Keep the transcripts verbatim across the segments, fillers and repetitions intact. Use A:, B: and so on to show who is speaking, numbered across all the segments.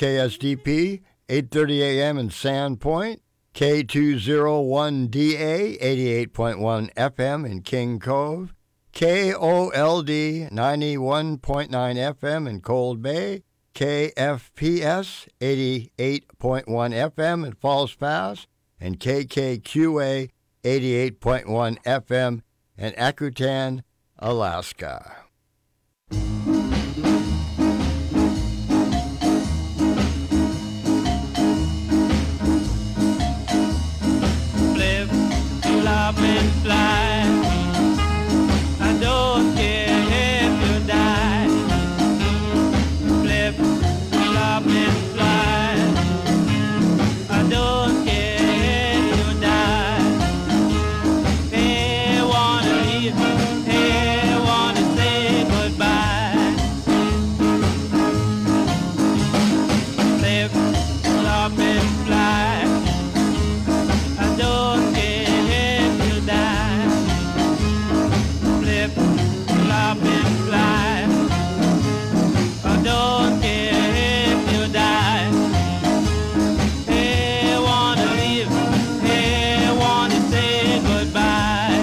A: K S D P, eight thirty a.m. in Sandpoint, K two oh one D A, eighty-eight point one F M in King Cove, K O L D, ninety-one point nine F M in Cold Bay, K F P S, eighty-eight point one F M in Falls Pass, and K K Q A, eighty-eight point one F M in Akutan, Alaska.
B: Flip, flop, and fly. I don't care if you die. Flip, flop, and fly. I don't care if you die. Hey, wanna leave, hey, wanna say goodbye. Flip, flop, and fly. I don't care if you die. Flip, flop, and fly. I don't care if you die. Hey, wanna leave, hey, wanna say goodbye.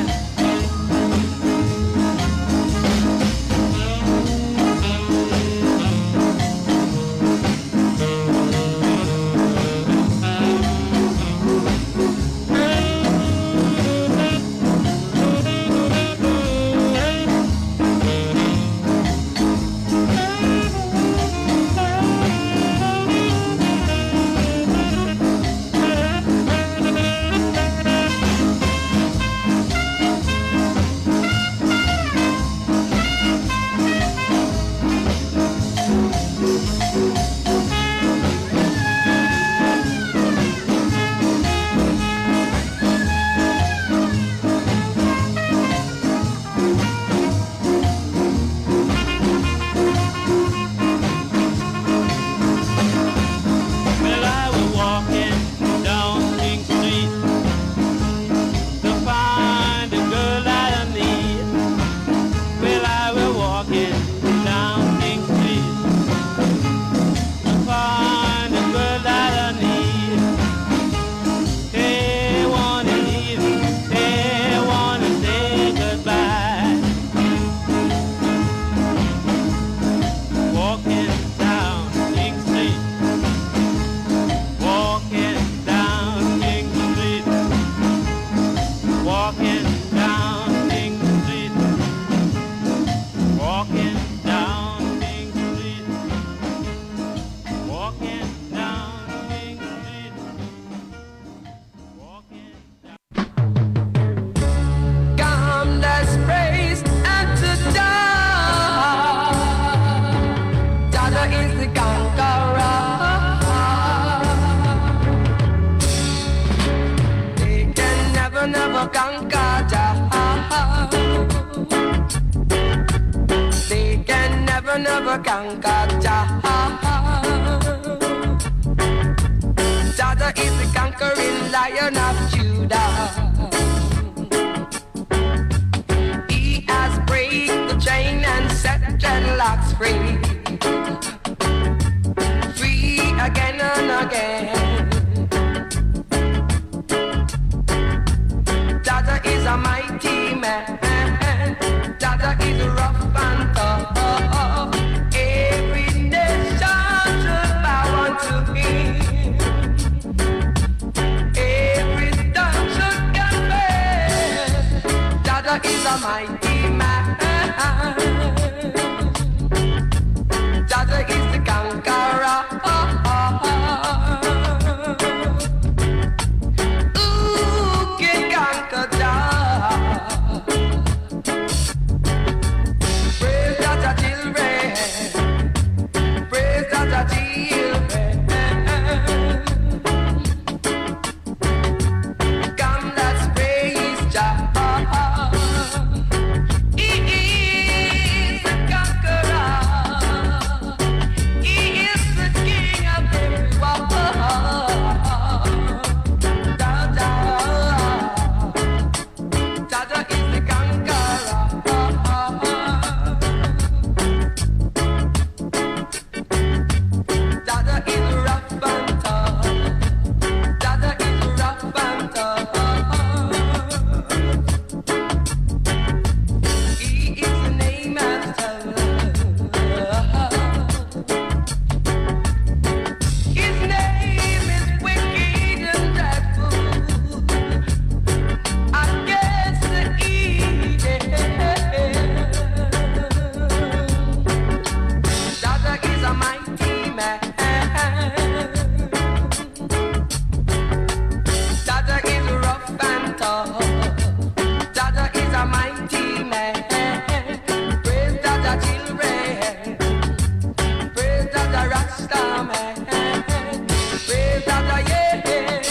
B: Well, I was walking down King Street to find a girl that I need. Well, I was walking down King Street to find a girl that I need. Hey, wanna leave, hey, wanna say goodbye. Walking down King Street. Walking down King Street. Walking down King Street. Walking down King Street. Walking down King Street. Walking down.
C: Come, let's praise and to die. Dada is the conqueror. They can never, never conquer Jah. They can never, never conquer Jah. Dada is the conquering Lion of Judah. He has break the chain and set dreadlocks free. man. Praise Jaja, yeah.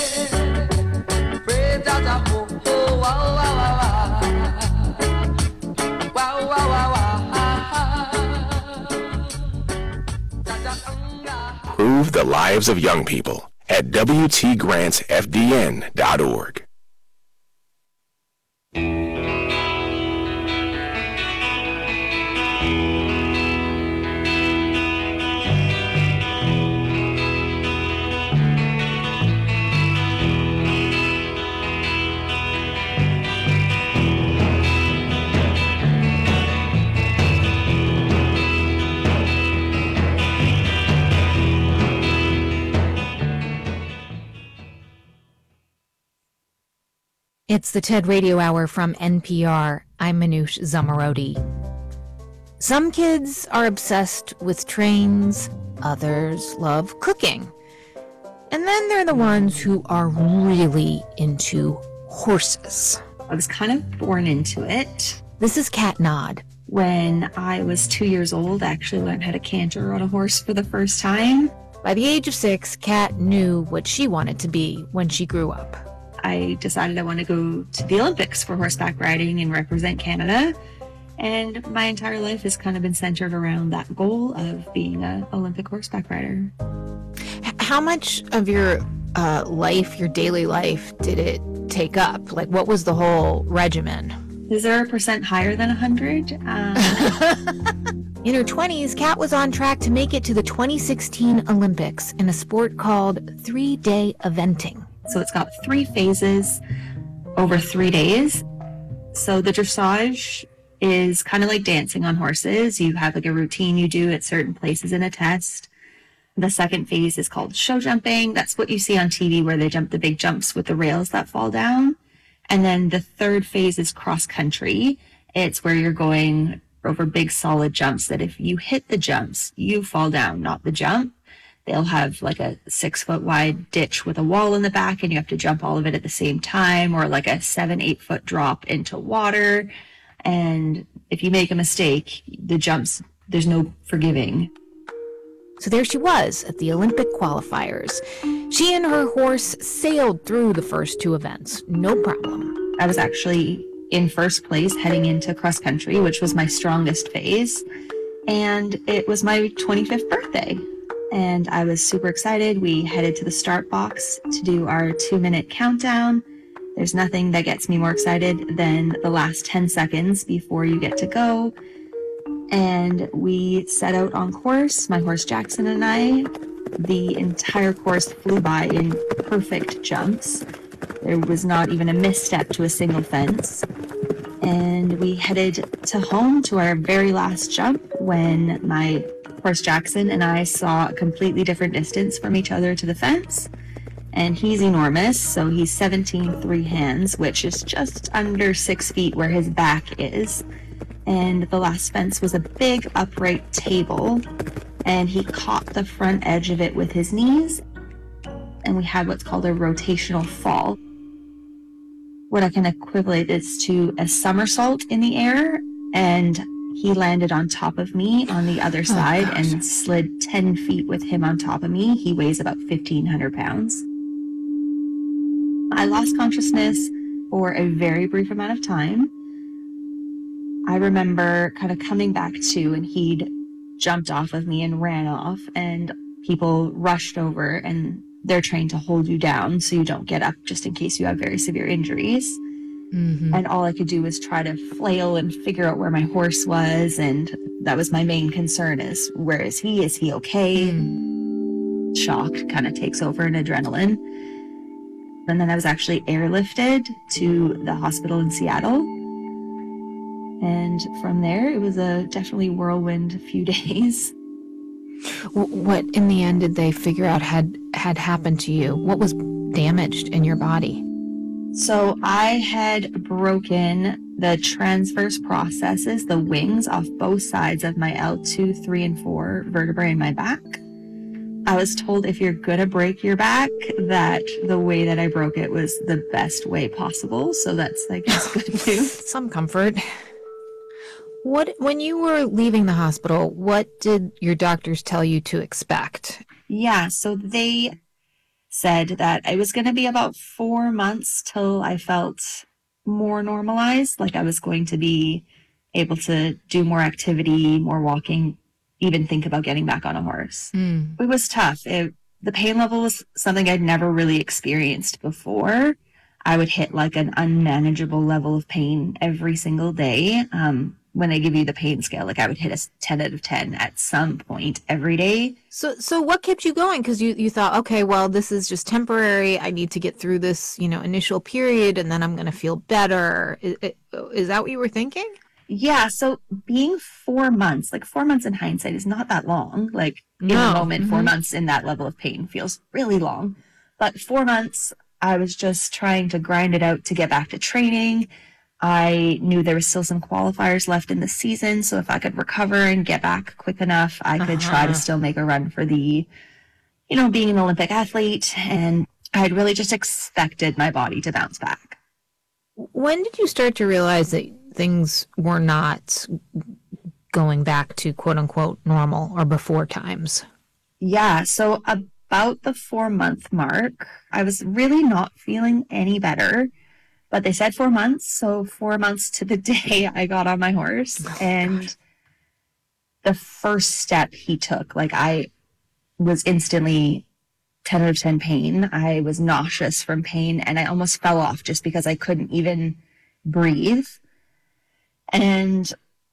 C: Praise Jaja, oh, oh, wow, wow, wow, wow. Wow, wow, wow, wow. Jaja, anga.
D: Improve the lives of young people at W T grants F D N dot org.
E: It's the TED Radio Hour from N P R. I'm Manoush Zomorodi. Some kids are obsessed with trains, others love cooking. And then there are the ones who are really into horses.
F: I was kind of born into it.
E: This is Kat Nod.
F: When I was two years old, I actually learned how to canter on a horse for the first time.
E: By the age of six, Kat knew what she wanted to be when she grew up.
F: I decided I want to go to the Olympics for horseback riding and represent Canada. And my entire life has kind of been centered around that goal of being an Olympic horseback rider.
E: How much of your uh, life, your daily life, did it take up? Like, what was the whole regimen?
F: Zero percent higher than one hundred. Um,
E: In her twenties, Kat was on track to make it to the twenty sixteen Olympics in a sport called three-day eventing.
F: So it's got three phases over three days. So the dressage is kind of like dancing on horses. You have like a routine you do at certain places in a test. The second phase is called show jumping. That's what you see on T V where they jump the big jumps with the rails that fall down. And then the third phase is cross country. It's where you're going over big solid jumps that if you hit the jumps, you fall down, not the jump. They'll have like a six foot wide ditch with a wall in the back and you have to jump all of it at the same time, or like a seven, eight foot drop into water. And if you make a mistake, the jumps, there's no forgiving.
E: So there she was at the Olympic qualifiers. She and her horse sailed through the first two events, no problem.
F: I was actually in first place heading into cross country, which was my strongest phase. And it was my twenty-fifth birthday. And I was super excited. We headed to the start box to do our two minute countdown. There's nothing that gets me more excited than the last ten seconds before you get to go. And we set out on course, my horse Jackson and I. The entire course flew by in perfect jumps. There was not even a misstep to a single fence. And we headed to home to our very last jump when my horse Jackson and I saw a completely different distance from each other to the fence. And he's enormous, so he's seventeen three hands, which is just under six feet where his back is. And the last fence was a big upright table, and he caught the front edge of it with his knees, and we had what's called a rotational fall. What I can equivalent is to a somersault in the air, and he landed on top of me on the other side oh, and slid ten feet with him on top of me. He weighs about fifteen hundred pounds. I lost consciousness for a very brief amount of time. I remember kind of coming back to, and he'd jumped off of me and ran off, and people rushed over, and they're trained to hold you down so you don't get up just in case you have very severe injuries. Mm-hmm. And all I could do was try to flail and figure out where my horse was, and that was my main concern is, where is he? Is he okay? Mm. Shock kind of takes over and adrenaline. And then I was actually airlifted to the hospital in Seattle. And from there, it was a definitely whirlwind few days.
E: What, in the end, did they figure out had, had happened to you? What was damaged in your body?
F: So I had broken the transverse processes, the wings off both sides of my L two, three, and four vertebrae in my back. I was told if you're going to break your back, that the way that I broke it was the best way possible. So that's, I guess, good news.
E: Some comfort. What, when you were leaving the hospital, what did your doctors tell you to expect?
F: Yeah, so they said that it was going to be about four months till I felt more normalized, like I was going to be able to do more activity, more walking, even think about getting back on a horse.
E: Mm.
F: It was tough. It, the pain level was something I'd never really experienced before. I would hit like an unmanageable level of pain every single day. Um, when they give you the pain scale, like I would hit a ten out of ten at some point every day.
E: So, so what kept you going? Because you, you thought, okay, well, this is just temporary. I need to get through this, you know, initial period, and then I'm going to feel better. Is, is that what you were thinking?
F: Yeah. So being four months, like four months in hindsight is not that long. Like in
E: No.
F: the moment,
E: Mhm.
F: four months in that level of pain feels really long. But four months, I was just trying to grind it out to get back to training. I knew there was still some qualifiers left in the season, so if I could recover and get back quick enough, I could try to
E: Uh-huh.
F: still make a run for the, you know, being an Olympic athlete. And I had really just expected my body to bounce back.
E: When did you start to realize that things were not going back to quote unquote normal or before times?
F: Yeah, so about the four month mark, I was really not feeling any better. But they said four months, so four months to the day I got on my horse. And the first step he took, like I was instantly ten out of ten pain. I was nauseous from pain, and I almost fell off just because I couldn't even breathe. And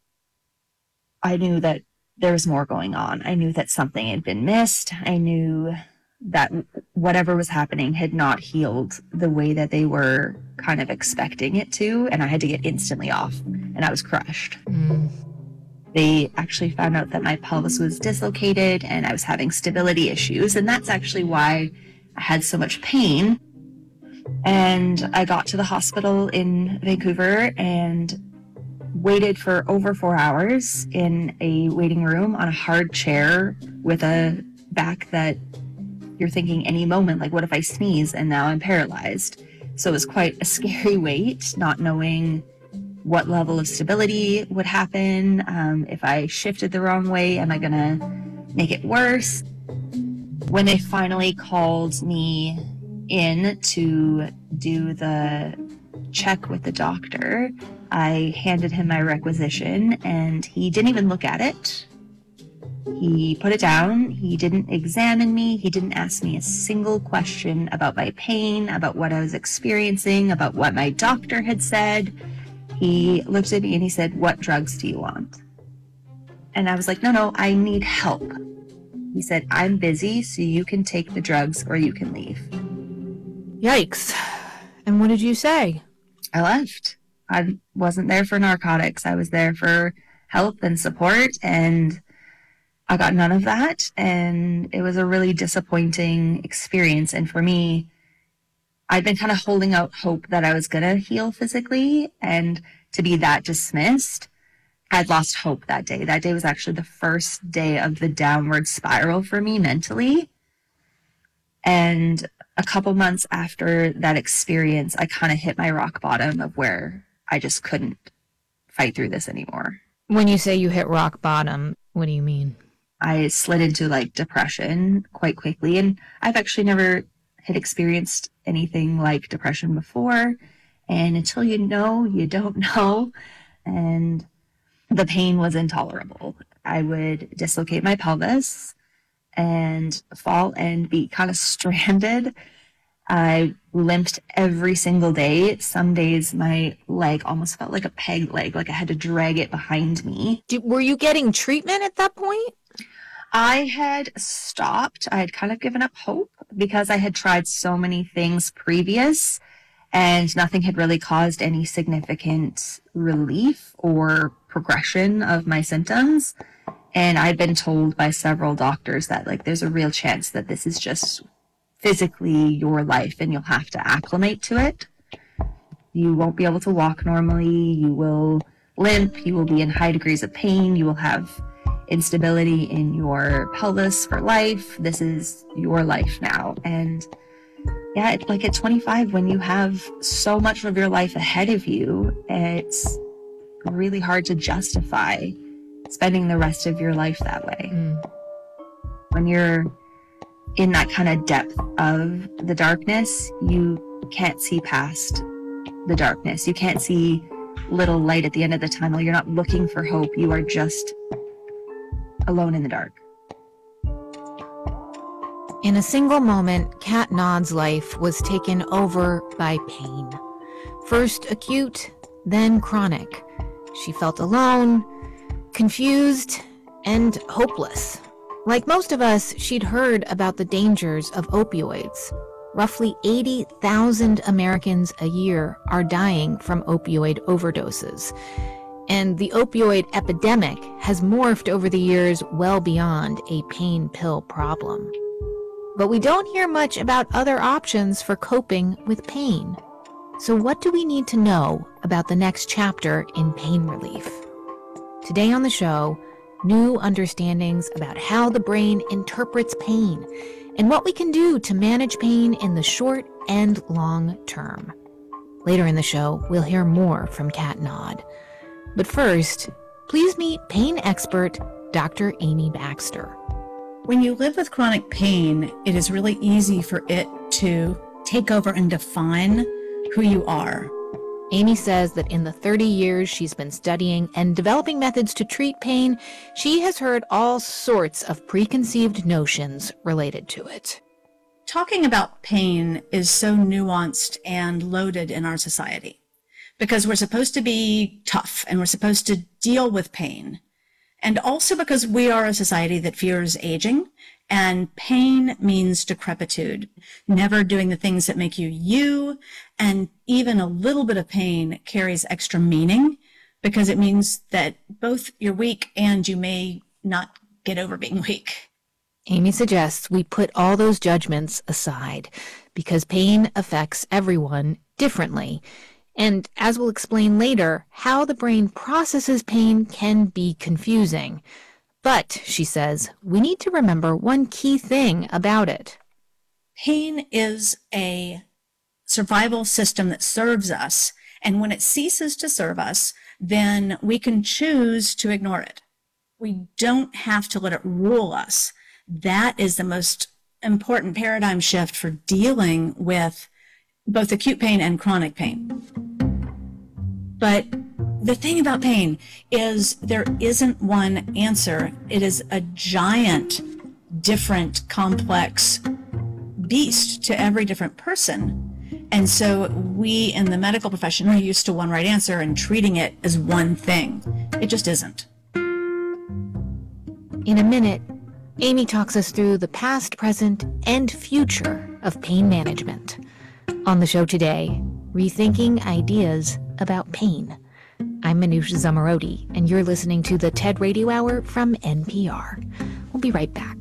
F: I knew that there was more going on. I knew that something had been missed. I knew that whatever was happening had not healed the way that they were kind of expecting it to, and I had to get instantly off, and I was crushed.
E: Mm.
F: They actually found out that my pelvis was dislocated and I was having stability issues, and that's actually why I had so much pain. And I got to the hospital in Vancouver and waited for over four hours in a waiting room on a hard chair with a back that you're thinking any moment, like, what if I sneeze and now I'm paralyzed? So it was quite a scary wait, not knowing what level of stability would happen. Um, if I shifted the wrong way, am I going to make it worse? When they finally called me in to do the check with the doctor, I handed him my requisition and he didn't even look at it. He put it down. He didn't examine me. He didn't ask me a single question about my pain, about what I was experiencing, about what my doctor had said. He looked at me and he said, "What drugs do you want?" And I was like, no, no, I need help. He said, "I'm busy, so you can take the drugs or you can leave."
E: Yikes. And what did you say?
F: I left. I wasn't there for narcotics. I was there for help and support, and I got none of that, and it was a really disappointing experience. And for me, I'd been kind of holding out hope that I was going to heal physically, and to be that dismissed, I'd lost hope that day. That day was actually the first day of the downward spiral for me mentally. And a couple months after that experience, I kind of hit my rock bottom of where I just couldn't fight through this anymore.
E: When you say you hit rock bottom, what do you mean?
F: I slid into like depression quite quickly, and I've actually never had experienced anything like depression before. And until you know, you don't know. And the pain was intolerable. I would dislocate my pelvis and fall and be kind of stranded. I limped every single day. Some days my leg almost felt like a peg leg, like I had to drag it behind me.
E: Did, were you getting treatment at that point?
F: I had stopped. I had kind of given up hope because I had tried so many things previous and nothing had really caused any significant relief or progression of my symptoms. And I'd been told by several doctors that like there's a real chance that this is just physically your life and you'll have to acclimate to it. You won't be able to walk normally. You will limp. You will be in high degrees of pain. You will have instability in your pelvis for life. This is your life now. And yeah, it's like at twenty-five, when you have so much of your life ahead of you, it's really hard to justify spending the rest of your life that way.
E: Mm.
F: When you're in that kind of depth of the darkness, you can't see past the darkness. You can't see little light at the end of the tunnel. You're not looking for hope. You are just alone in the dark.
E: In a single moment, Kat Nodd's life was taken over by pain. First acute, then chronic. She felt alone, confused, and hopeless. Like most of us, she'd heard about the dangers of opioids. Roughly eighty thousand Americans a year are dying from opioid overdoses. And the opioid epidemic has morphed over the years well beyond a pain pill problem. But we don't hear much about other options for coping with pain. So what do we need to know about the next chapter in pain relief? Today on the show, new understandings about how the brain interprets pain and what we can do to manage pain in the short and long term. Later in the show, we'll hear more from Kat Nod. But first, please meet pain expert Doctor Amy Baxter.
G: When you live with chronic pain, it is really easy for it to take over and define who you are.
E: Amy says that in the thirty years she's been studying and developing methods to treat pain, she has heard all sorts of preconceived notions related to it.
G: Talking about pain is so nuanced and loaded in our society because we're supposed to be tough and we're supposed to deal with pain. And also because we are a society that fears aging, and pain means decrepitude, never doing the things that make you you, and even a little bit of pain carries extra meaning because it means that both you're weak and you may not get over being weak.
E: Amy suggests we put all those judgments aside because pain affects everyone differently. And as we'll explain later, how the brain processes pain can be confusing. But, she says, we need to remember one key thing about it.
G: Pain is a survival system that serves us, and when it ceases to serve us, then we can choose to ignore it. We don't have to let it rule us. That is the most important paradigm shift for dealing with both acute pain and chronic pain. But the thing about pain is there isn't one answer. It is a giant, different, complex beast to every different person. And so we in the medical profession are used to one right answer and treating it as one thing. It just isn't.
E: In a minute, Amy talks us through the past, present, and future of pain management. On the show today, rethinking ideas about pain. I'm Manoush Zomorodi, and you're listening to the TED Radio Hour from N P R. We'll be right back.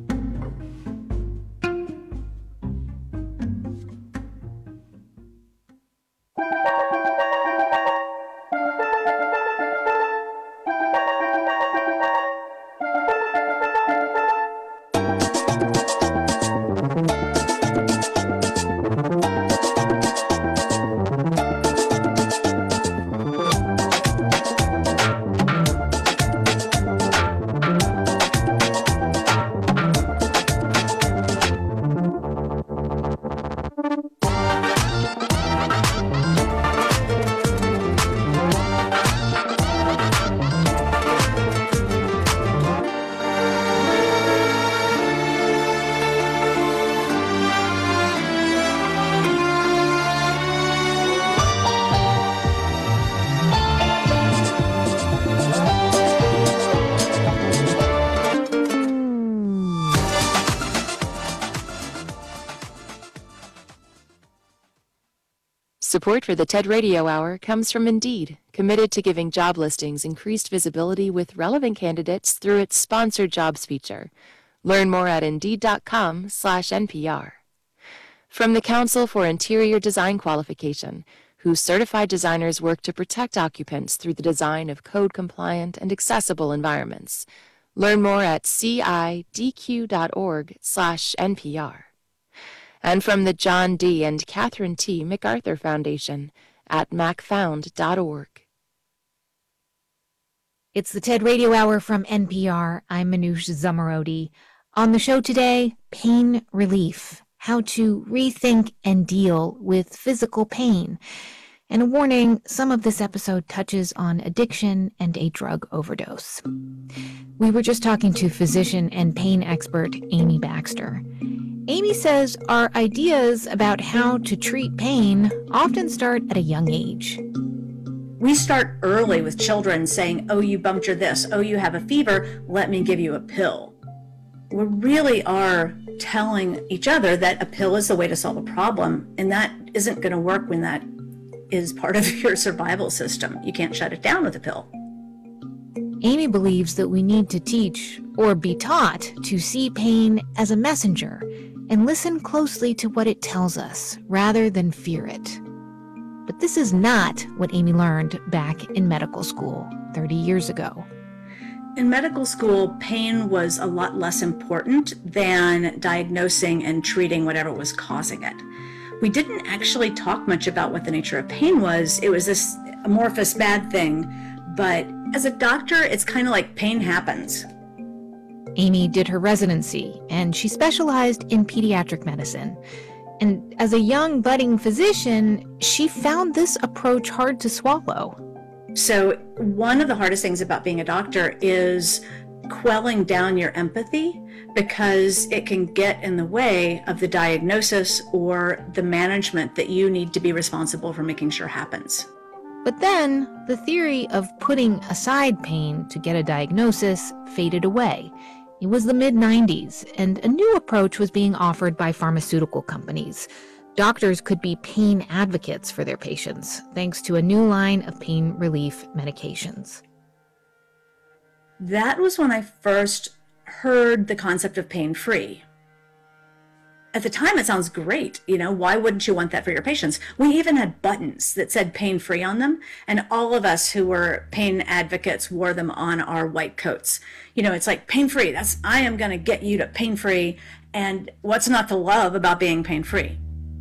H: Support for the TED Radio Hour comes from Indeed, committed to giving job listings increased visibility with relevant candidates through its sponsored jobs feature. Learn more at Indeed.com slash NPR. From the Council for Interior Design Qualification, whose certified designers work to protect occupants through the design of code-compliant and accessible environments. Learn more at cidq.org slash NPR. And from the John D. and Catherine T. MacArthur Foundation at mac found dot org.
E: It's the TED Radio Hour from N P R. I'm Manoush Zomorodi. On the show today, pain relief, how to rethink and deal with physical pain. And a warning, some of this episode touches on addiction and a drug overdose. We were just talking to physician and pain expert Amy Baxter. Amy says our ideas about how to treat pain often start at a young age.
G: We start early with children saying, oh, you bumped your this, oh, you have a fever, let me give you a pill. We really are telling each other that a pill is the way to solve a problem, and that isn't going to work when that is part of your survival system. You can't shut it down with a pill.
E: Amy believes that we need to teach, or be taught, to see pain as a messenger and listen closely to what it tells us rather than fear it. But this is not what Amy learned back in medical school thirty years ago.
G: In medical school, pain was a lot less important than diagnosing and treating whatever was causing it. We didn't actually talk much about what the nature of pain was. It was this amorphous bad thing. But as a doctor, it's kind of like pain happens.
E: Amy did her residency, and she specialized in pediatric medicine. And as a young budding physician, she found this approach hard to swallow.
G: So one of the hardest things about being a doctor is quelling down your empathy, because it can get in the way of the diagnosis or the management that you need to be responsible for making sure happens.
E: But then the theory of putting aside pain to get a diagnosis faded away. It was the mid nineties, and a new approach was being offered by pharmaceutical companies. Doctors could be pain advocates for their patients, thanks to a new line of pain relief medications.
G: That was when I first heard the concept of pain-free. At the time, it sounds great. You know, why wouldn't you want that for your patients? We even had buttons that said pain-free on them, and all of us who were pain advocates wore them on our white coats. You know, it's like pain-free. That's, I am going to get you to pain-free, and what's not to love about being pain-free?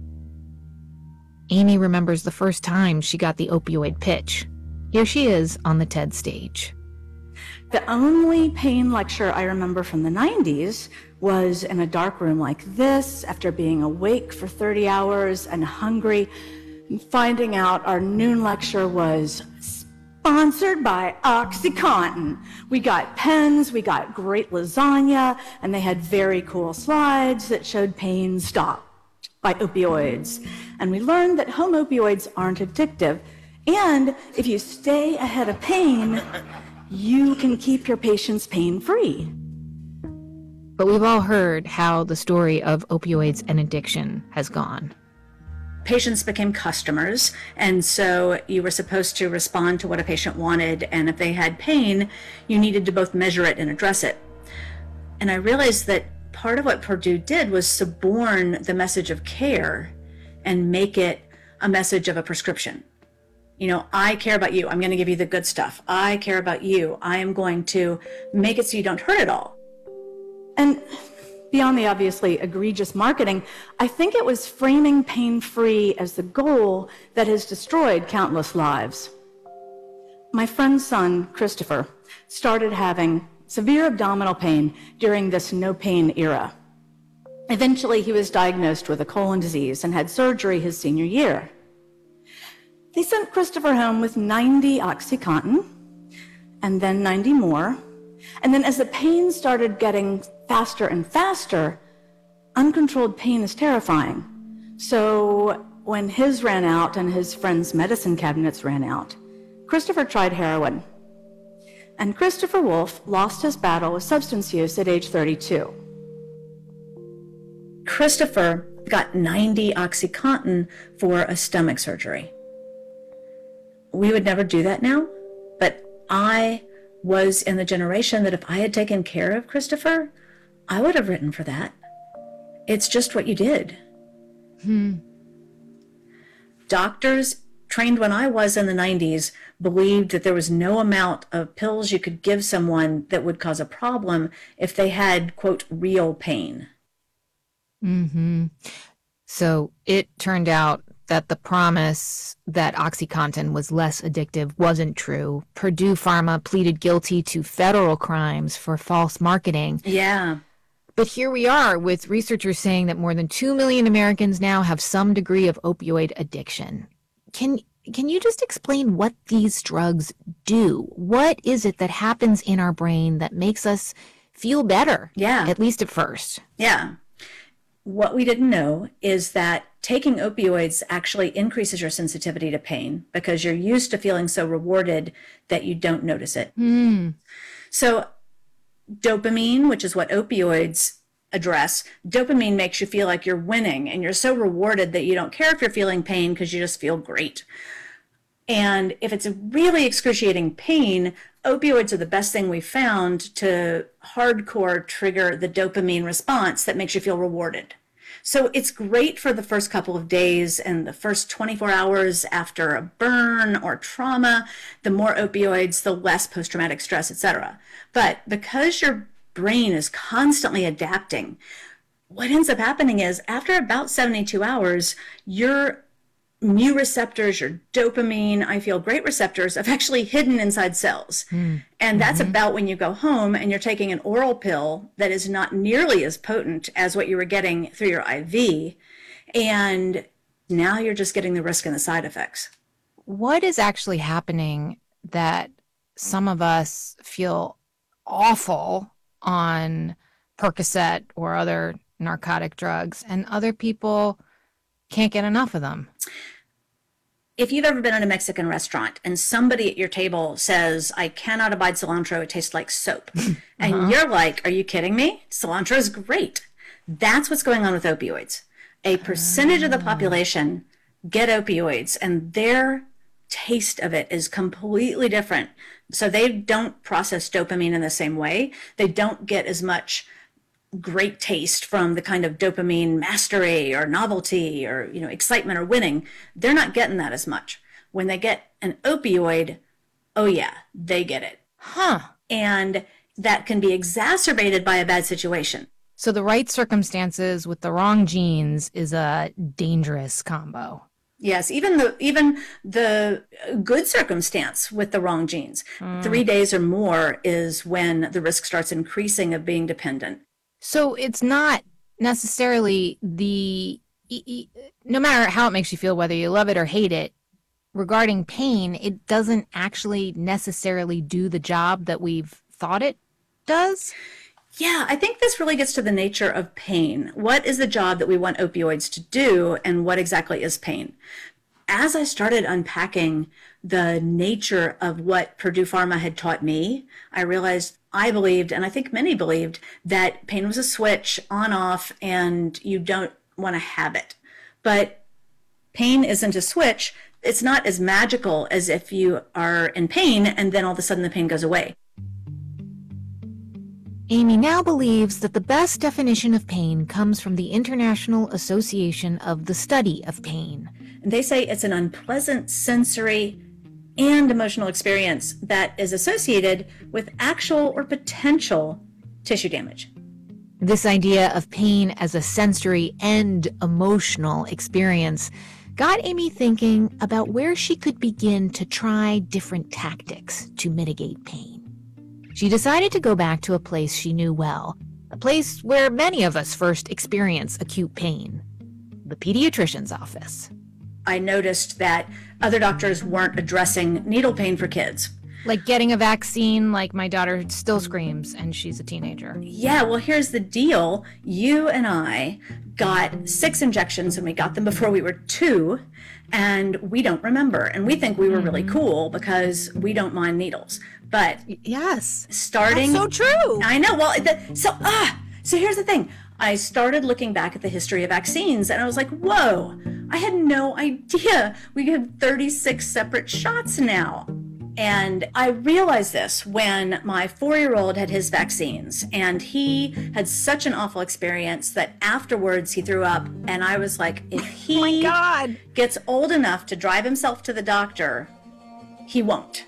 E: Amy remembers the first time she got the opioid pitch. Here she is on the TED stage.
I: The only pain lecture I remember from the nineties was in a dark room like this, after being awake for thirty hours and hungry, and finding out our noon lecture was sponsored by OxyContin. We got pens, we got great lasagna, and they had very cool slides that showed pain stopped by opioids. And we learned that home opioids aren't addictive, and if you stay ahead of pain, you can keep your patients pain-free.
E: But we've all heard how the story of opioids and addiction has gone.
G: Patients became customers, and so you were supposed to respond to what a patient wanted, and if they had pain, you needed to both measure it and address it. And I realized that part of what Purdue did was suborn the message of care and make it a message of a prescription. You know, I care about you. I'm going to give you the good stuff. I care about you. I am going to make it so you don't hurt it all.
I: And beyond the obviously egregious marketing, I think it was framing pain-free as the goal that has destroyed countless lives. My friend's son, Christopher, started having severe abdominal pain during this no-pain era. Eventually, he was diagnosed with a colon disease and had surgery his senior year. They sent Christopher home with ninety OxyContin, and then ninety more. And then as the pain started getting faster and faster, uncontrolled pain is terrifying. So when his ran out and his friend's medicine cabinets ran out, Christopher tried heroin. And Christopher Wolf lost his battle with substance use at age thirty-two.
G: Christopher got ninety OxyContin for a stomach surgery. We would never do that now, but I was in the generation that if I had taken care of Christopher, I would have written for that. It's just what you did.
E: Hmm.
G: Doctors trained when I was in the nineties believed that there was no amount of pills you could give someone that would cause a problem if they had, quote, real pain.
E: Mm-hmm. So it turned out that the promise that OxyContin was less addictive wasn't true. Purdue Pharma pleaded guilty to federal crimes for false marketing.
G: Yeah.
E: But here we are with researchers saying that more than two million Americans now have some degree of opioid addiction. Can can you just explain what these drugs do? What is it that happens in our brain that makes us feel better?
G: Yeah.
E: At least at first.
G: Yeah. What we didn't know is that taking opioids actually increases your sensitivity to pain because you're used to feeling so rewarded that you don't notice it.
E: Mm.
G: So dopamine, which is what opioids address, dopamine makes you feel like you're winning and you're so rewarded that you don't care if you're feeling pain because you just feel great. And if it's a really excruciating pain, opioids are the best thing we've found to hardcore trigger the dopamine response that makes you feel rewarded. So it's great for the first couple of days and the first twenty-four hours after a burn or trauma. The more opioids, the less post-traumatic stress, et cetera. But because your brain is constantly adapting, what ends up happening is after about seventy-two hours, your mu receptors, your dopamine, I feel great receptors have actually hidden inside cells. Mm. And that's mm-hmm. about when you go home and you're taking an oral pill that is not nearly as potent as what you were getting through your I V. And now you're just getting the risk and the side effects.
E: What is actually happening that some of us feel awful on Percocet or other narcotic drugs and other people can't get enough of them?
G: If you've ever been at a Mexican restaurant and somebody at your table says, I cannot abide cilantro, it tastes like soap. uh-huh. And you're like, are you kidding me? Cilantro is great. That's what's going on with opioids. A percentage uh. of the population get opioids and their taste of it is completely different. So they don't process dopamine in the same way. They don't get as much great taste from the kind of dopamine mastery or novelty or, you know, excitement or winning. They're not getting that as much. When they get an opioid, oh yeah, they get it.
E: Huh.
G: And that can be exacerbated by a bad situation.
E: So the right circumstances with the wrong genes is a dangerous combo.
G: Yes, even the even the good circumstance with the wrong genes. Mm. Three days or more is when the risk starts increasing of being dependent.
E: So it's not necessarily the, no matter how it makes you feel, whether you love it or hate it, regarding pain, it doesn't actually necessarily do the job that we've thought it does?
G: Yeah, I think this really gets to the nature of pain. What is the job that we want opioids to do, and what exactly is pain? As I started unpacking the nature of what Purdue Pharma had taught me, I realized I believed, and I think many believed, that pain was a switch on off and you don't want to have it. But pain isn't a switch. It's not as magical as if you are in pain and then all of a sudden the pain goes away.
E: Amy now believes that the best definition of pain comes from the International Association of the Study of Pain.
G: And they say it's an unpleasant sensory and emotional experience that is associated with actual or potential tissue damage.
E: This idea of pain as a sensory and emotional experience got Amy thinking about where she could begin to try different tactics to mitigate pain. She decided to go back to a place she knew well, a place where many of us first experience acute pain, the pediatrician's office.
G: I noticed that other doctors weren't addressing needle pain for kids.
E: Like getting a vaccine, like my daughter still screams and she's a teenager.
G: Yeah, well, here's the deal. You and I got six injections and we got them before we were two, and we don't remember. And we think we were really cool because we don't mind needles. But
E: yes,
G: starting...
E: That's so true.
G: I know. Well, the, so, ah, so here's the thing. I started looking back at the history of vaccines and I was like, whoa, I had no idea we have thirty-six separate shots now. And I realized this when my four-year-old had his vaccines, and he had such an awful experience that afterwards he threw up, and I was like, if he
E: oh my God.
G: gets old enough to drive himself to the doctor, he won't.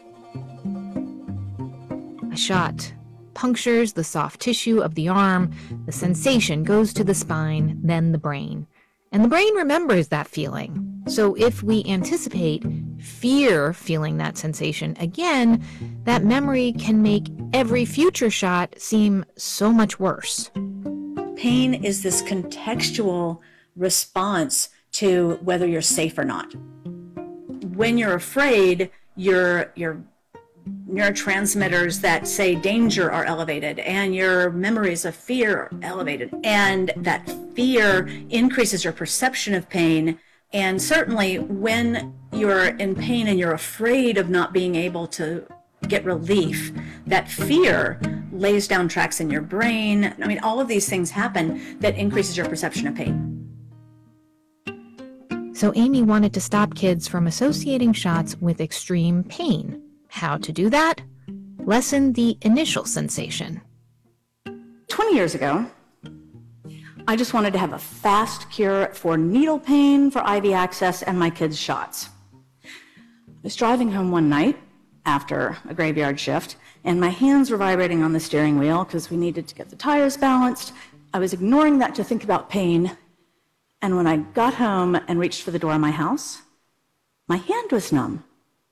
E: A shot punctures the soft tissue of the arm, the sensation goes to the spine, then the brain. And the brain remembers that feeling. So if we anticipate fear feeling that sensation again, that memory can make every future shot seem so much worse.
G: Pain is this contextual response to whether you're safe or not. When you're afraid, your your neurotransmitters that say danger are elevated, and your memories of fear are elevated, and that fear increases your perception of pain. And certainly when you're in pain and you're afraid of not being able to get relief, that fear lays down tracks in your brain. I mean, all of these things happen that increases your perception of pain.
E: So Amy wanted to stop kids from associating shots with extreme pain. How to do that? Lessen the initial sensation.
I: twenty years ago, I just wanted to have a fast cure for needle pain, for I V access, and my kids' shots. I was driving home one night after a graveyard shift, and my hands were vibrating on the steering wheel because we needed to get the tires balanced. I was ignoring that to think about pain, and when I got home and reached for the door of my house, my hand was numb.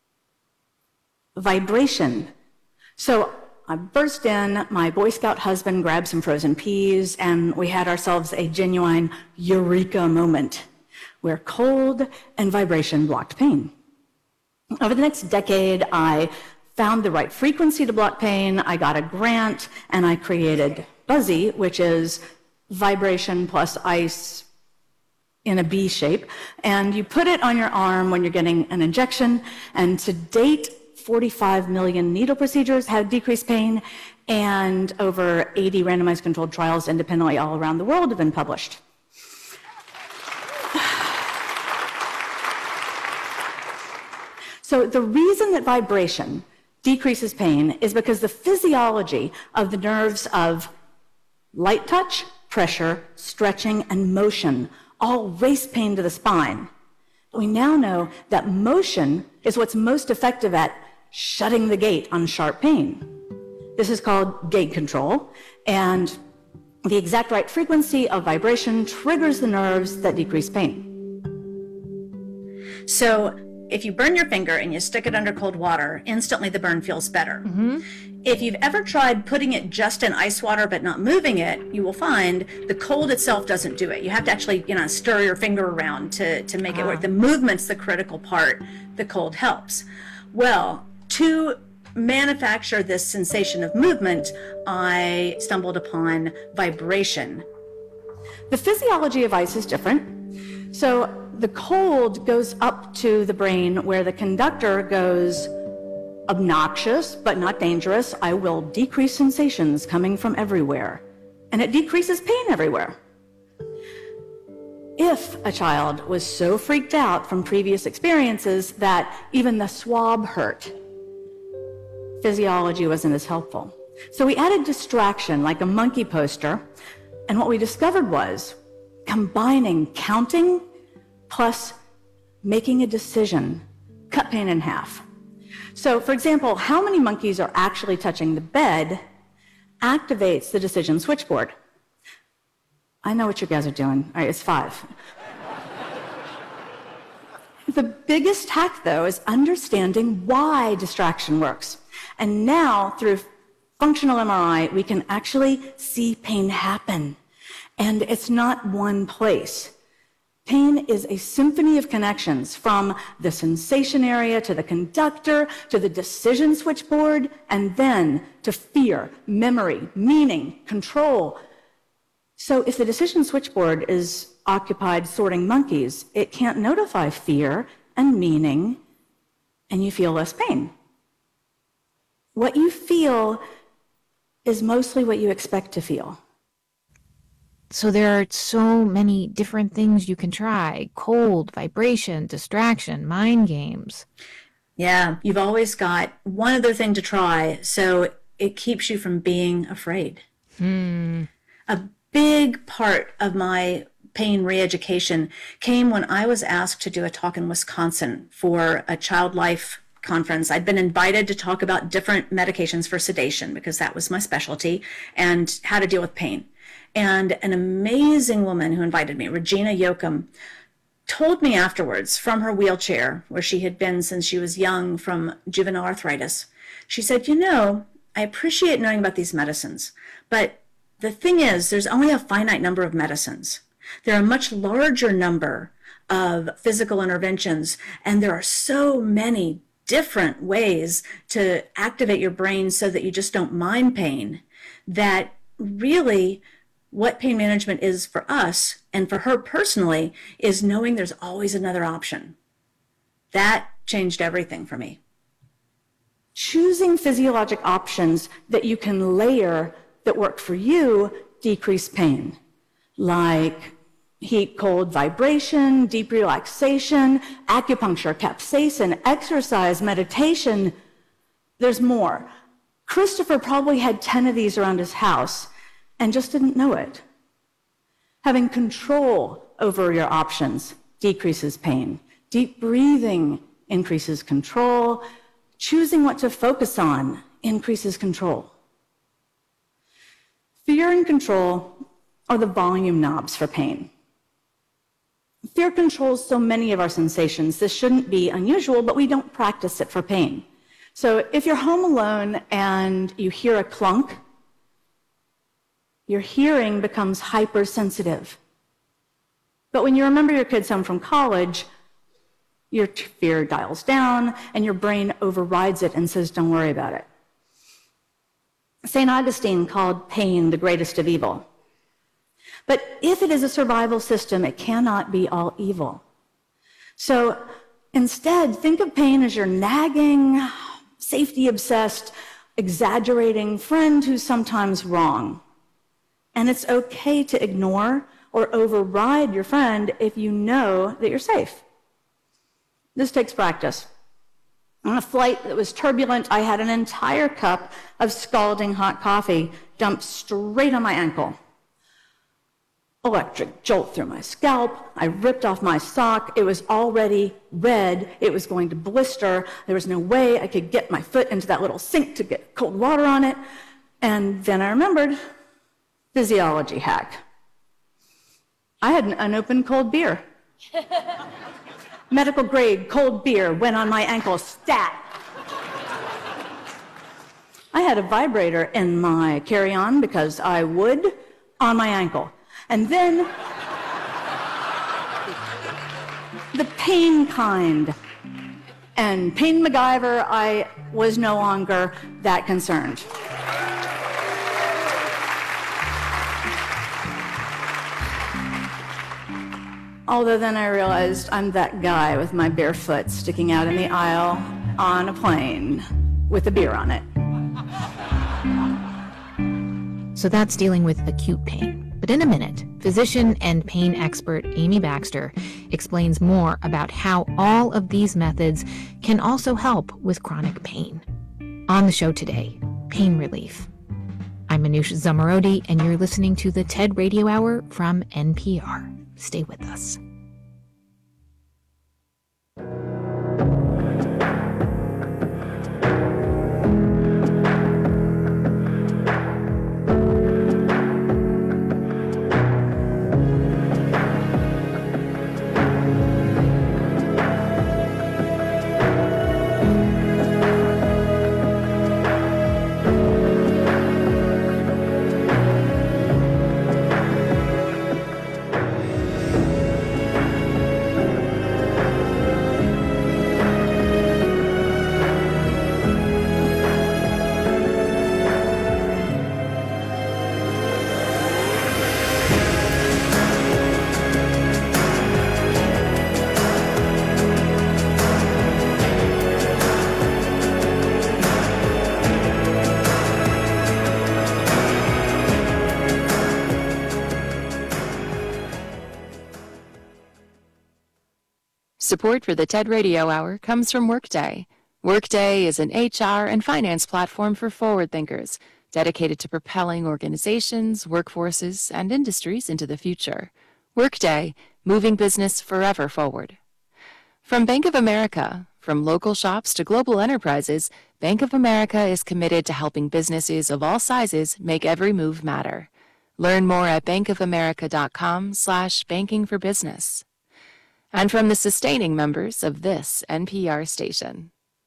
I: Vibration. So I burst in, my Boy Scout husband grabbed some frozen peas, and we had ourselves a genuine eureka moment where cold and vibration blocked pain. Over the next decade, I found the right frequency to block pain, I got a grant, and I created Buzzy, which is vibration plus ice in a B shape. And you put it on your arm when you're getting an injection, and to date, forty-five million needle procedures have decreased pain, and over eighty randomized controlled trials independently all around the world have been published. So the reason that vibration decreases pain is because the physiology of the nerves of light touch, pressure, stretching, and motion all race pain to the spine. We now know that motion is what's most effective at shutting the gate on sharp pain. This is called gate control, and the exact right frequency of vibration triggers the nerves that decrease pain.
G: So if you burn your finger and you stick it under cold water, instantly the burn feels better.
E: Mm-hmm.
G: If you've ever tried putting it just in ice water but not moving it, you will find the cold itself doesn't do it. You have to actually, you know, stir your finger around to, to make ah. it work. The movement's the critical part. The cold helps. Well, to manufacture this sensation of movement, I stumbled upon vibration.
I: The physiology of ice is different. So the cold goes up to the brain where the conductor goes obnoxious but not dangerous. I will decrease sensations coming from everywhere. And it decreases pain everywhere. If a child was so freaked out from previous experiences that even the swab hurt, physiology wasn't as helpful. So we added distraction like a monkey poster, and what we discovered was combining counting plus making a decision cut pain in half. So for example, how many monkeys are actually touching the bed activates the decision switchboard. I know what you guys are doing. All right, it's five. The biggest hack, though, is understanding why distraction works. And now, through functional M R I, we can actually see pain happen. And it's not one place. Pain is a symphony of connections from the sensation area to the conductor to the decision switchboard, and then to fear, memory, meaning, control. So if the decision switchboard is occupied sorting monkeys, it can't notify fear and meaning, and you feel less pain. What you feel is mostly what you expect to feel.
E: So there are so many different things you can try. Cold, vibration, distraction, mind games.
G: Yeah, you've always got one other thing to try, so it keeps you from being afraid.
E: Hmm.
G: A big part of my pain re-education came when I was asked to do a talk in Wisconsin for a child life conference. I'd been invited to talk about different medications for sedation because that was my specialty and how to deal with pain. And an amazing woman who invited me, Regina Yoakum, told me afterwards from her wheelchair, where she had been since she was young from juvenile arthritis. She said, you know, I appreciate knowing about these medicines, but the thing is, there's only a finite number of medicines. There are a much larger number of physical interventions, and there are so many different ways to activate your brain so that you just don't mind pain, that really what pain management is for us and for her personally is knowing there's always another option. That changed everything for me.
I: Choosing physiologic options that you can layer that work for you decrease pain, like heat, cold, vibration, deep relaxation, acupuncture, capsaicin, exercise, meditation. There's more. Christopher probably had ten of these around his house and just didn't know it. Having control over your options decreases pain. Deep breathing increases control. Choosing what to focus on increases control. Fear and control are the volume knobs for pain. Fear controls so many of our sensations. This shouldn't be unusual, but we don't practice it for pain. So if you're home alone and you hear a clunk, your hearing becomes hypersensitive. But when you remember your kids home from college, your fear dials down and your brain overrides it and says, don't worry about it. Saint Augustine called pain the greatest of evil. But if it is a survival system, it cannot be all evil. So instead, think of pain as your nagging, safety-obsessed, exaggerating friend who's sometimes wrong. And it's okay to ignore or override your friend if you know that you're safe. This takes practice. On a flight that was turbulent, I had an entire cup of scalding hot coffee dumped straight on my ankle. Electric jolt through my scalp. I ripped off my sock. It was already red. It was going to blister. There was no way I could get my foot into that little sink to get cold water on it. And then I remembered, physiology hack. I had an unopened cold beer. Medical grade cold beer went on my ankle, stat. I had a vibrator in my carry-on because I would on my ankle. And then the pain kind. And Pain MacGyver, I was no longer that concerned. Although then I realized I'm that guy with my bare foot sticking out in the aisle on a plane with a beer on it.
E: So that's dealing with acute pain. But in a minute, physician and pain expert Amy Baxter explains more about how all of these methods can also help with chronic pain. On the show today, pain relief. I'm Manoush Zomorodi, and you're listening to the TED Radio Hour from N P R. Stay with us.
H: Support for the TED Radio Hour comes from Workday. Workday is an H R and finance platform for forward thinkers, dedicated to propelling organizations, workforces, and industries into the future. Workday, moving business forever forward. From Bank of America, from local shops to global enterprises, Bank of America is committed to helping businesses of all sizes make every move matter. Learn more at bankofamerica.com slash banking for business. And from the sustaining members of this N P R station.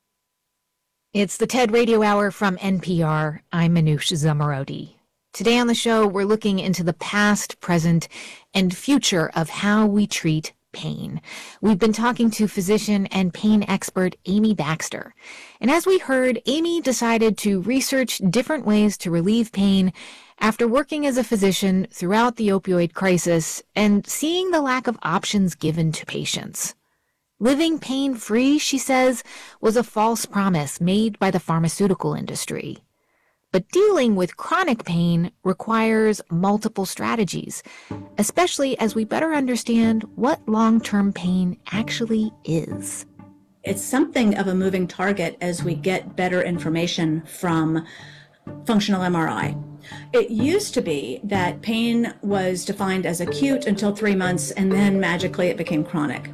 E: It's the TED Radio Hour from N P R. I'm Manoush Zomorodi. Today on the show, we're looking into the past, present, and future of how we treat pain. We've been talking to physician and pain expert Amy Baxter. And as we heard, Amy decided to research different ways to relieve pain after working as a physician throughout the opioid crisis and seeing the lack of options given to patients. Living pain-free, she says, was a false promise made by the pharmaceutical industry. But dealing with chronic pain requires multiple strategies, especially as we better understand what long-term pain actually is.
G: It's something of a moving target as we get better information from functional M R I. It used to be that pain was defined as acute until three months, and then magically it became chronic.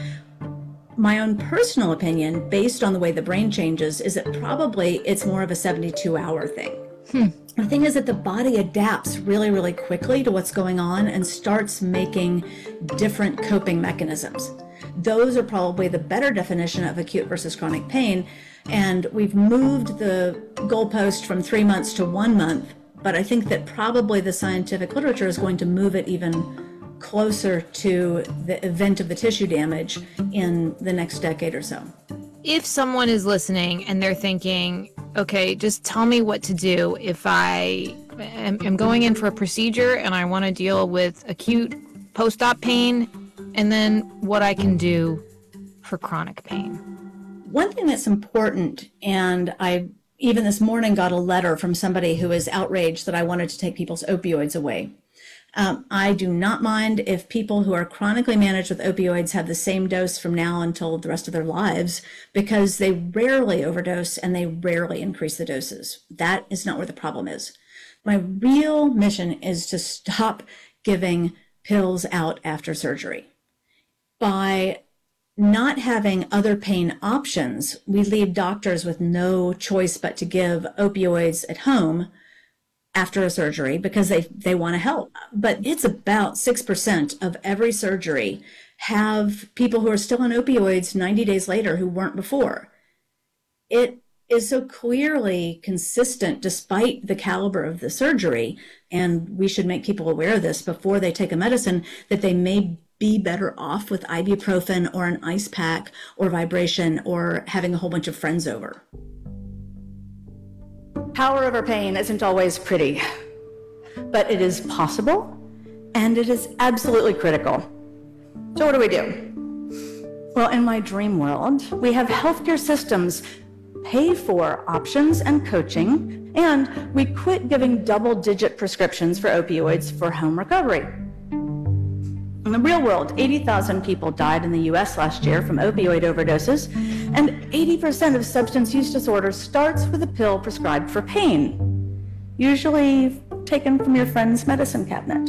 G: My own personal opinion, based on the way the brain changes, is that probably it's more of a seventy-two hour thing. Hmm. The thing is that the body adapts really, really quickly to what's going on and starts making different coping mechanisms. Those are probably the better definition of acute versus chronic pain. And we've moved the goalpost from three months to one month, but I think that probably the scientific literature is going to move it even closer to the event of the tissue damage in the next decade or so.
E: If someone is listening and they're thinking, okay, just tell me what to do if I am, am going in for a procedure and I want to deal with acute post-op pain, and then what I can do for chronic pain.
G: One thing that's important, and I even this morning got a letter from somebody who is outraged that I wanted to take people's opioids away. Um, I do not mind if people who are chronically managed with opioids have the same dose from now until the rest of their lives, because they rarely overdose and they rarely increase the doses. That is not where the problem is. My real mission is to stop giving pills out after surgery. By not having other pain options, we leave doctors with no choice but to give opioids at home after a surgery because they, they want to help. But it's about six percent of every surgery have people who are still on opioids ninety days later who weren't before. It is so clearly consistent despite the caliber of the surgery, and we should make people aware of this before they take a medicine, that they may be better off with ibuprofen or an ice pack or vibration or having a whole bunch of friends over.
I: Power over pain isn't always pretty, but it is possible, and it is absolutely critical. So what do we do? Well, in my dream world, we have healthcare systems pay for options and coaching, and we quit giving double-digit prescriptions for opioids for home recovery. In the real world, eighty thousand people died in the U S last year from opioid overdoses, and eighty percent of substance use disorder starts with a pill prescribed for pain, usually taken from your friend's medicine cabinet.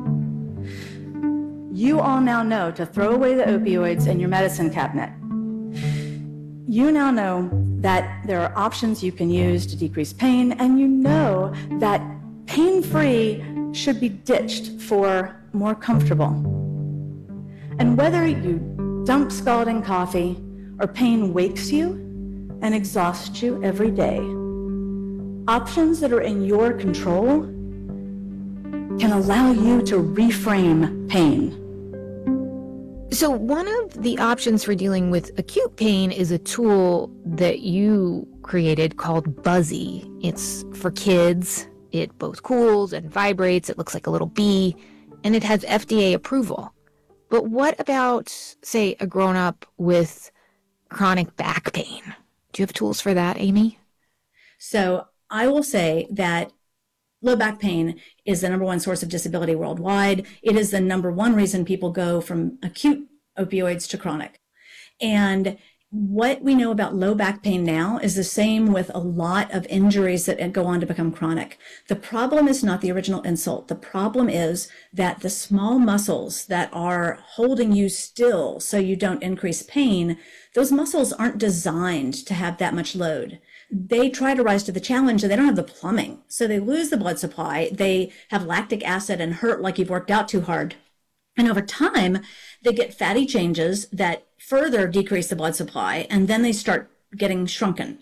I: You all now know to throw away the opioids in your medicine cabinet. You now know that there are options you can use to decrease pain, and you know that pain-free should be ditched for more comfortable. And whether you dump scalding coffee or pain wakes you and exhausts you every day, options that are in your control can allow you to reframe pain.
E: So one of the options for dealing with acute pain is a tool that you created called Buzzy. It's for kids. It both cools and vibrates. It looks like a little bee, and it has F D A approval. But what about, say, a grown-up with chronic back pain? Do you have tools for that, Amy?
G: So I will say that low back pain is the number one source of disability worldwide. It is the number one reason people go from acute opioids to chronic. And what we know about low back pain now is the same with a lot of injuries that go on to become chronic. The problem is not the original insult. The problem is that the small muscles that are holding you still so you don't increase pain, those muscles aren't designed to have that much load. they try to rise to the challenge and they don't have the plumbing. So they lose the blood supply. They have lactic acid and hurt like you've worked out too hard. And over time, they get fatty changes that further decrease the blood supply, and then they start getting shrunken.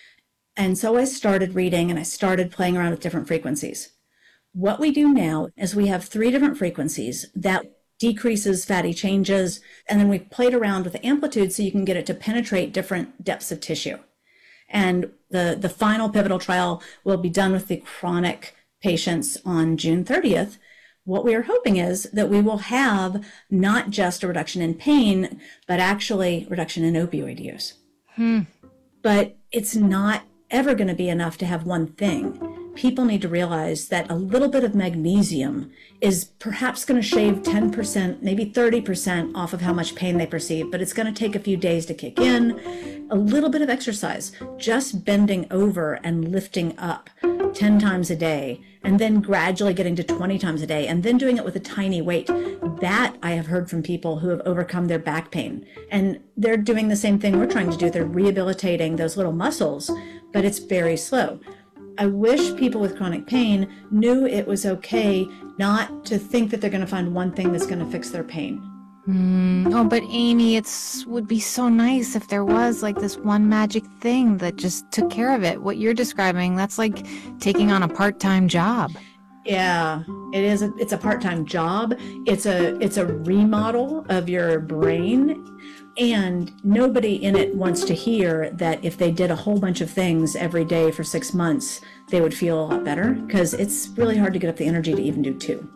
G: And so I started reading and I started playing around with different frequencies. What we do now is we have three different frequencies that decreases fatty changes, and then we played around with the amplitude so you can get it to penetrate different depths of tissue. And the, the final pivotal trial will be done with the chronic patients on June thirtieth. What we are hoping is that we will have not just a reduction in pain, but actually reduction in opioid use.
E: Hmm.
G: But it's not ever going to be enough to have one thing. People need to realize that a little bit of magnesium is perhaps going to shave ten percent, maybe thirty percent off of how much pain they perceive, but it's going to take a few days to kick in. A little bit of exercise, just bending over and lifting up ten times a day, and then gradually getting to twenty times a day, and then doing it with a tiny weight. That I have heard from people who have overcome their back pain. And they're doing the same thing we're trying to do. They're rehabilitating those little muscles, but it's very slow. I wish people with chronic pain knew it was okay not to think that they're going to find one thing that's going to fix their pain.
E: Mm, oh, but Amy, it would be so nice if there was like this one magic thing that just took care of it. What you're describing, that's like taking on a part-time job.
G: Yeah, it is. A, it's a part-time job. It's a it's a remodel of your brain. And nobody in it wants to hear that if they did a whole bunch of things every day for six months, they would feel a lot better, because it's really hard to get up the energy to even do two.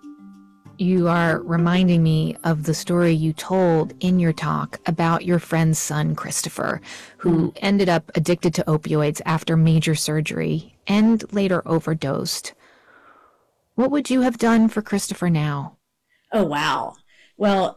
E: You are reminding me of the story you told in your talk about your friend's son, Christopher, who ended up addicted to opioids after major surgery and later overdosed. What would you have done for Christopher now?
G: Oh, wow. Well,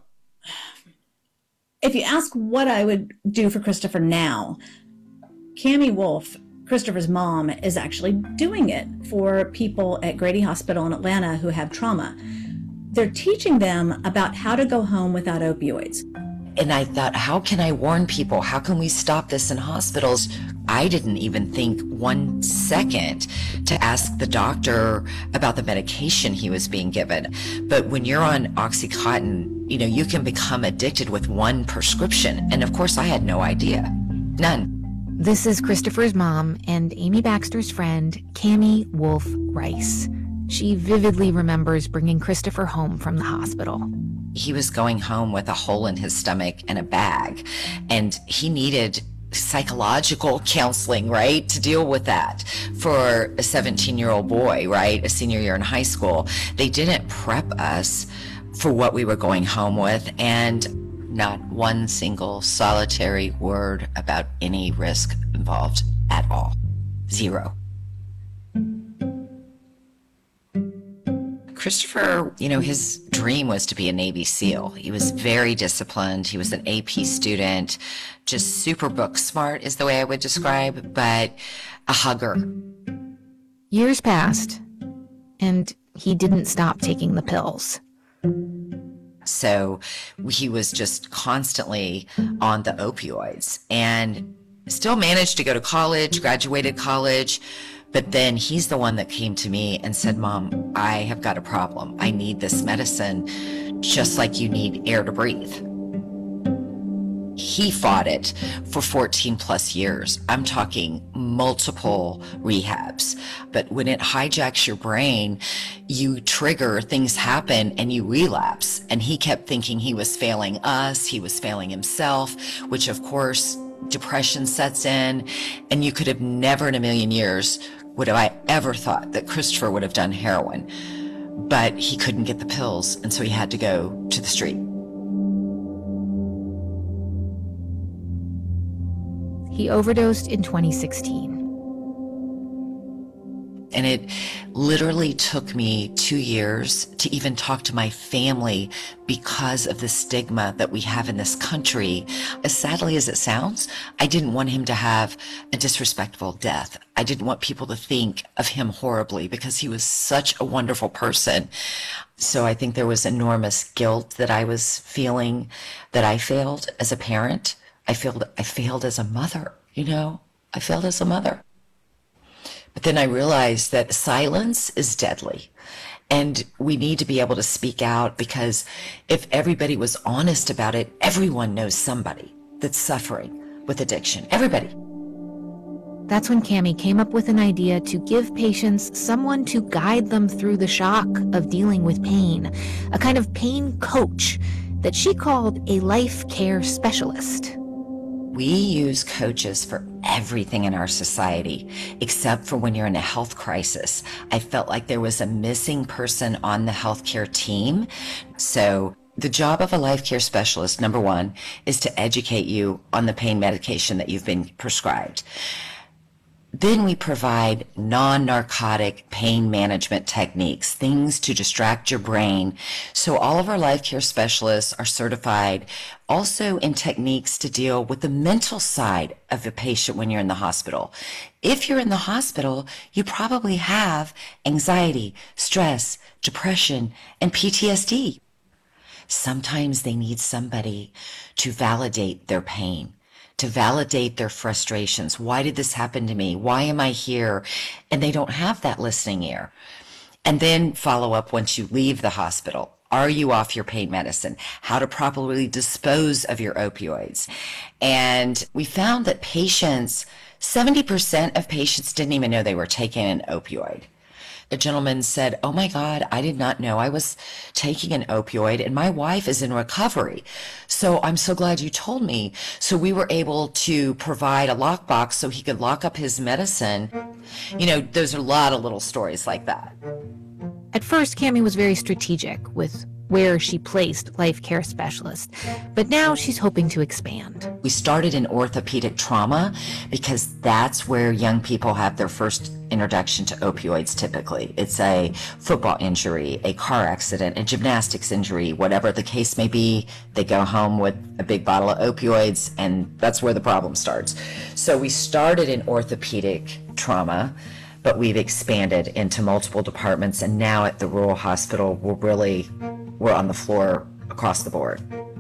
G: if you ask what I would do for Christopher now, Cami Wolf, Christopher's mom, is actually doing it for people at Grady Hospital in Atlanta who have trauma. They're teaching them about how to go home without opioids.
J: And I thought, how can I warn people? How can we stop this in hospitals? I didn't even think one second to ask the doctor about the medication he was being given. But when you're on Oxycontin, you know, you can become addicted with one prescription. And of course, I had no idea. None.
E: This is Christopher's mom and Amy Baxter's friend, Cami Wolf Rice. She vividly remembers bringing Christopher home from the hospital.
J: He was going home with a hole in his stomach and a bag, and he needed psychological counseling, right, to deal with that. For a seventeen-year-old boy, right, a senior year in high school, they didn't prep us for what we were going home with, and not one single solitary word about any risk involved at all. Zero. Christopher, you know, his dream was to be a Navy SEAL. He was very disciplined. He was an A P student, just super book smart is the way I would describe, but a hugger.
E: Years passed, and he didn't stop taking the pills.
J: So he was just constantly on the opioids and still managed to go to college, graduated college. But then he's the one that came to me and said, Mom, I have got a problem. I need this medicine just like you need air to breathe. He fought it for fourteen plus years. I'm talking multiple rehabs. But when it hijacks your brain, you trigger, things happen, and you relapse. And he kept thinking he was failing us, he was failing himself, which of course, depression sets in. And you could have never in a million years would have I ever thought that Christopher would have done heroin. But he couldn't get the pills, and so he had to go to the street.
E: He overdosed in twenty sixteen.
J: And it literally took me two years to even talk to my family because of the stigma that we have in this country. As sadly as it sounds, I didn't want him to have a disrespectful death. I didn't want people to think of him horribly because he was such a wonderful person. So I think there was enormous guilt that I was feeling, that I failed as a parent. I failed, I failed as a mother, you know? I failed as a mother. But then I realized that silence is deadly. And we need to be able to speak out, because if everybody was honest about it, everyone knows somebody that's suffering with addiction. Everybody.
E: That's when Cammie came up with an idea to give patients someone to guide them through the shock of dealing with pain, a kind of pain coach that she called a life care specialist.
J: We use coaches for everything in our society, except for when you're in a health crisis. I felt like there was a missing person on the healthcare team. So the job of a life care specialist, number one, is to educate you on the pain medication that you've been prescribed. Then we provide non-narcotic pain management techniques, things to distract your brain. So all of our life care specialists are certified also in techniques to deal with the mental side of a patient when you're in the hospital. If you're in the hospital, you probably have anxiety, stress, depression, and P T S D. Sometimes they need somebody to validate their pain, to validate their frustrations. Why did this happen to me? Why am I here? And they don't have that listening ear. And then follow up once you leave the hospital. Are you off your pain medicine? How to properly dispose of your opioids. And we found that patients, seventy percent of patients didn't even know they were taking an opioid. A gentleman said, "Oh my God, I did not know I was taking an opioid, and my wife is in recovery. So I'm so glad you told me." So we were able to provide a lockbox so he could lock up his medicine. You know, there's a lot of little stories like that.
E: At first, Cammie was very strategic with where she placed life care specialists, but now she's hoping to expand.
J: We started in orthopedic trauma because that's where young people have their first introduction to opioids typically. It's a football injury, a car accident, a gymnastics injury, whatever the case may be. They go home with a big bottle of opioids, and that's where the problem starts. So we started in orthopedic trauma, but we've expanded into multiple departments, and now at the rural hospital, we're really, we're on the floor across the board.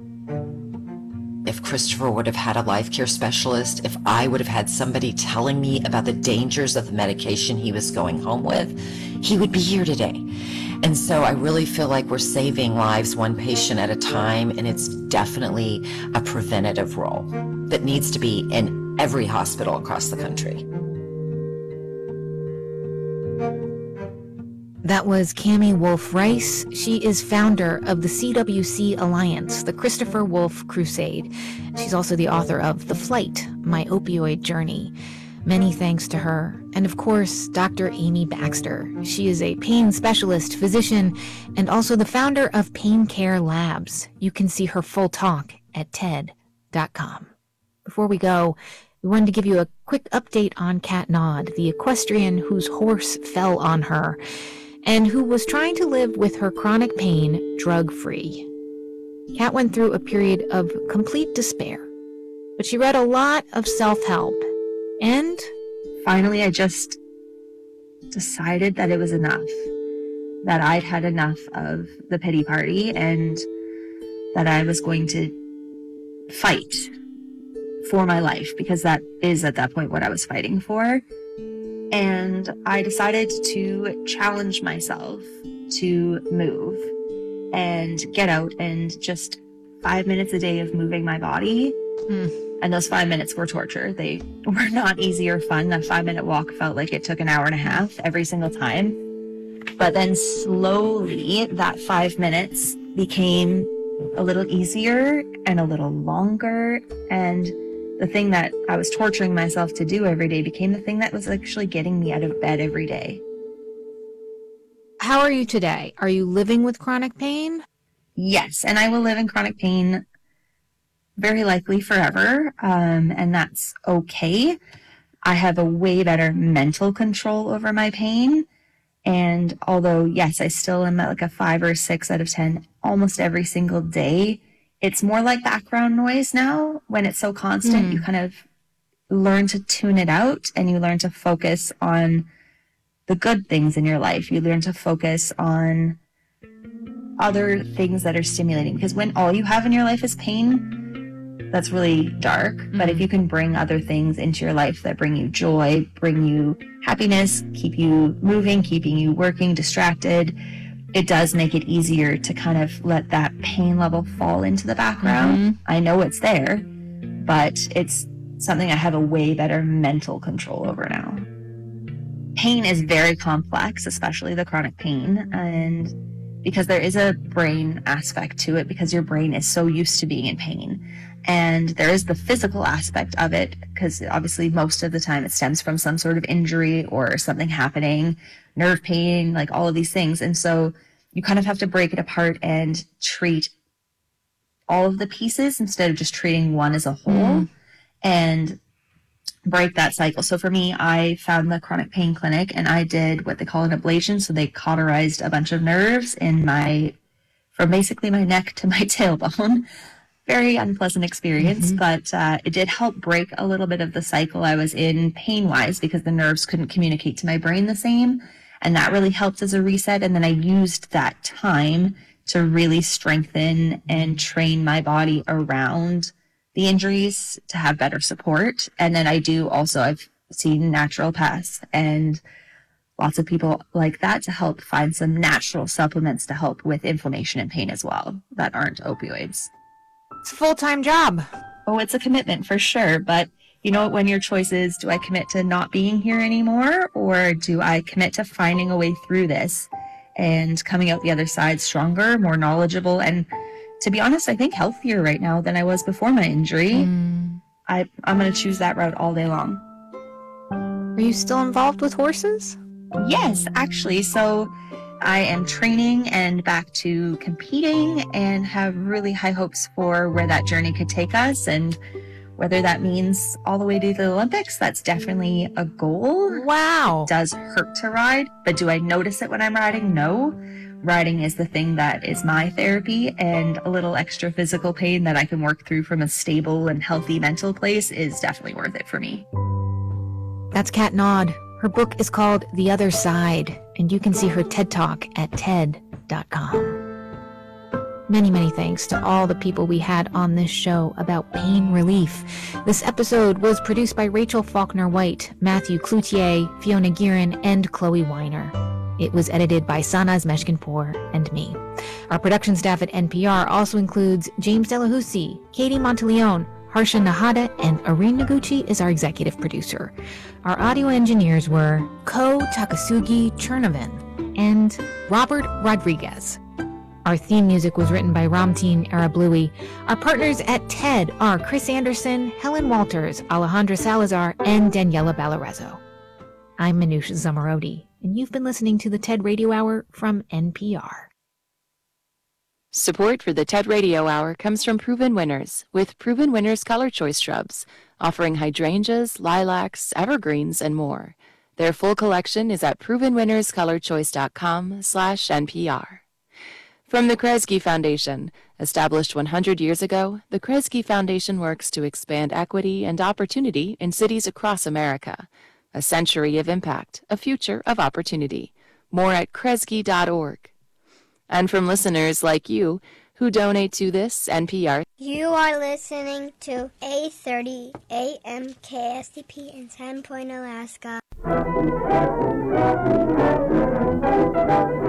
J: If Christopher would have had a life care specialist, if I would have had somebody telling me about the dangers of the medication he was going home with, he would be here today. And so I really feel like we're saving lives one patient at a time, and it's definitely a preventative role that needs to be in every hospital across the country.
E: That was Cammie Wolf Rice. She is founder of the C W C Alliance, the Christopher Wolf Crusade. She's also the author of The Flight, My Opioid Journey. Many thanks to her. And of course, Doctor Amy Baxter. She is a pain specialist, physician, and also the founder of Pain Care Labs. You can see her full talk at T E D dot com. Before we go, we wanted to give you a quick update on Kat Nod, the equestrian whose horse fell on her, and who was trying to live with her chronic pain drug-free. Kat went through a period of complete despair, but she read a lot of self-help, and
F: finally I just decided that it was enough, that I'd had enough of the pity party, and that I was going to fight for my life, because that is at that point what I was fighting for. And I decided to challenge myself to move and get out, and just five minutes a day of moving my body. Mm. And those five minutes were torture. They were not easy or fun. That five minute walk felt like it took an hour and a half every single time. But then slowly that five minutes became a little easier and a little longer. And the thing that I was torturing myself to do every day became the thing that was actually getting me out of bed every day.
E: How are you today? Are you living with chronic pain?
F: Yes, and I will live in chronic pain very likely forever, um, and that's okay. I have a way better mental control over my pain, and although, yes, I still am at like a five or a six out of ten almost every single day, it's more like background noise now. When it's so constant, mm. you kind of learn to tune it out, and you learn to focus on the good things in your life. You learn to focus on other things that are stimulating, because when all you have in your life is pain, that's really dark. Mm-hmm. But if you can bring other things into your life that bring you joy, bring you happiness, keep you moving, keeping you working, distracted, it does make it easier to kind of let that pain level fall into the background. Mm-hmm. I know it's there, but it's something I have a way better mental control over now. Pain is very complex, especially the chronic pain, and because there is a brain aspect to it, because your brain is so used to being in pain. And there is the physical aspect of it, because obviously most of the time it stems from some sort of injury or something happening, nerve pain, like all of these things. And so you kind of have to break it apart and treat all of the pieces instead of just treating one as a whole, mm. and break that cycle. So for me, I found the chronic pain clinic and I did what they call an ablation. So they cauterized a bunch of nerves in my, from basically my neck to my tailbone. Very unpleasant experience, mm-hmm. but uh, it did help break a little bit of the cycle I was in pain-wise, because the nerves couldn't communicate to my brain the same. And that really helped as a reset. And then I used that time to really strengthen and train my body around the injuries to have better support. And then I do also, I've seen naturopaths and lots of people like that to help find some natural supplements to help with inflammation and pain as well that aren't opioids.
E: It's a full-time job.
F: Oh, it's a commitment for sure. But you know, when your choice is, do I commit to not being here anymore, or do I commit to finding a way through this and coming out the other side stronger, more knowledgeable, and to be honest, I think healthier right now than I was before my injury. Mm. I, I'm going to choose that route all day long.
E: Are you still involved with horses?
F: Yes, actually. So I am training and back to competing and have really high hopes for where that journey could take us. And whether that means all the way to the Olympics, that's definitely a goal.
E: Wow.
F: It does hurt to ride, but do I notice it when I'm riding? No. Riding is the thing that is my therapy, and a little extra physical pain that I can work through from a stable and healthy mental place is definitely worth it for me.
E: That's Kat Nod. Her book is called The Other Side, and you can see her TED Talk at ted dot com. Many, many thanks to all the people we had on this show about pain relief. This episode was produced by Rachel Faulkner-White, Matthew Cloutier, Fiona Guerin, and Chloe Weiner. It was edited by Sanaz Meshkinpour and me. Our production staff at N P R also includes James Delahousie, Katie Monteleone, Harsha Nahada, and Irene Noguchi is our executive producer. Our audio engineers were Ko Takasugi Chernovin and Robert Rodriguez. Our theme music was written by Ramteen Arablouei. Our partners at TED are Chris Anderson, Helen Walters, Alejandra Salazar, and Daniela Ballarezo. I'm Manoush Zomorodi, and you've been listening to the TED Radio Hour from N P R.
H: Support for the TED Radio Hour comes from Proven Winners, with Proven Winners Color Choice Shrubs, offering hydrangeas, lilacs, evergreens, and more. Their full collection is at proven winners color choice dot com slash N P R. From the Kresge Foundation, established one hundred years ago, the Kresge Foundation works to expand equity and opportunity in cities across America. A century of impact, a future of opportunity. More at kresge dot org. And from listeners like you who donate to this N P R.
K: You are listening to eight thirty A M K S D P in Sand Point, Alaska.